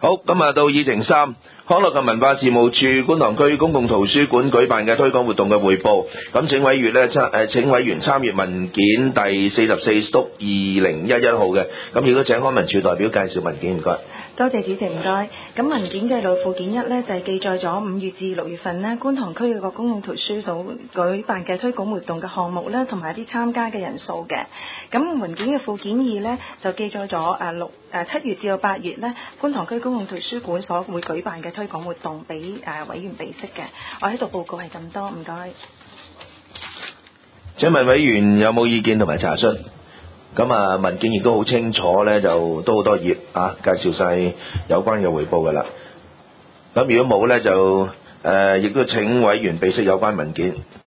好，咁啊到議程3，康樂及文化事務處觀塘區公共圖書館舉辦嘅推廣活動嘅匯報。咁請委員參閱文件第44/2011號嘅。咁亦都請康文署代表介紹文件，唔該。 多謝主席，唔該。咁文件嘅內附件1呢，就係記載咗5月至6月份呢，觀塘區嘅個公共圖書所舉辦嘅推廣活動嘅項目啦，同埋一啲參加嘅人數嘅。咁文件嘅附件2呢，就記載咗7月至到8月呢，觀塘區公共圖書館所會舉辦嘅推廣活動俾委員備悉嘅。我喺度報告係咁多，唔該。 請問委員有冇意見同埋查詢？咁啊文件亦都好清楚咧，就都好多頁啊，介紹晒有關嘅匯報噶啦。咁如果冇咧，就亦都請委員備悉有關文件。